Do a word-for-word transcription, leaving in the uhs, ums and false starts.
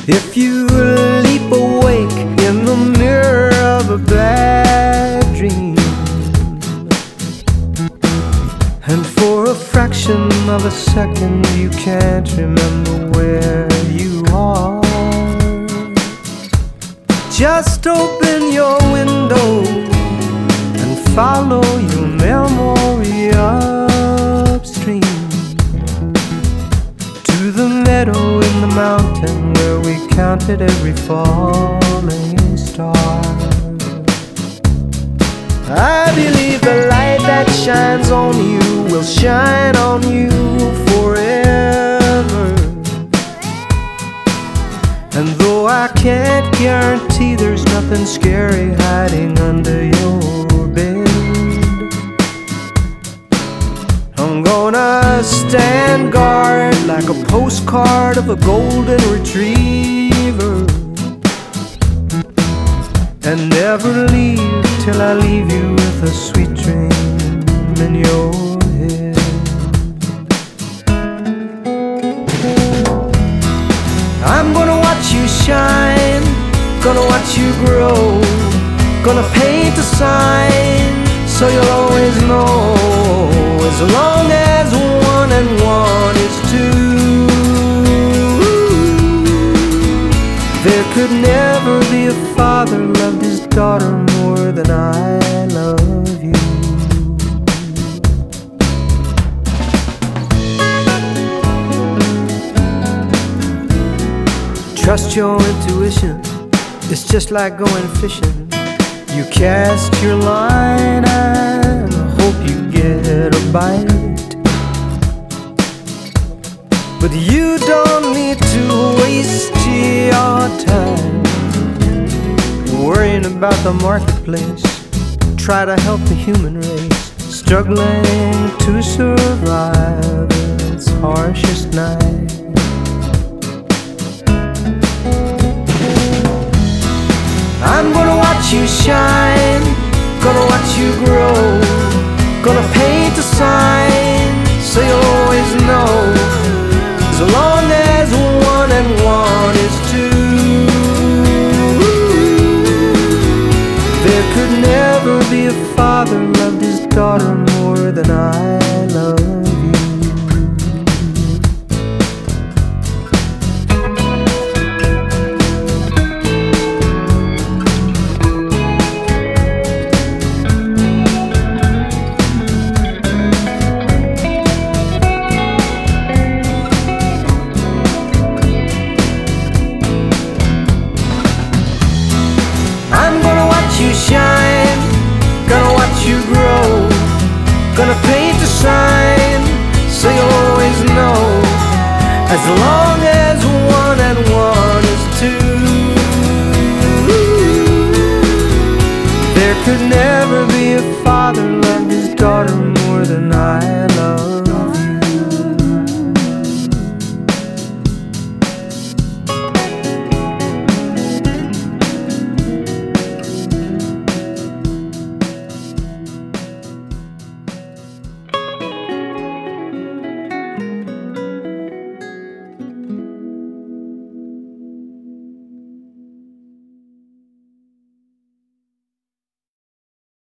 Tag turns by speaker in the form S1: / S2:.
S1: If you leap awake in the mirror of a bad dream, and for a fraction of a second you can't remember where you are, just open your window and follow your memory upstream to the meadow in the mountain where we counted every falling star. I believe the light that shines on you will shine on you forever. And though I can't guarantee there's nothing scary hiding under your bed, I'm gonna stand guard like a postcard of a golden retriever, and never leave till I leave you with a sweet dream in your head. I'm gonna watch you shine, gonna watch you grow, gonna paint a sign so you'll always know, as long as one and one is two, there could never be a father loved his daughter more than I love you. Trust your intuition, it's just like going fishing. You cast your line and hope you get a bite, but you don't need to waste your time worrying about the marketplace. Try to help the human race struggling to survive its harshest night. I'm gonna watch you shine, gonna watch you grow, gonna paint a sign so you'll always know, as long as one and one is two, there could never be a father loved his daughter more than I love you. Shine, gonna watch you grow, gonna paint a sign so you'll always know, as long as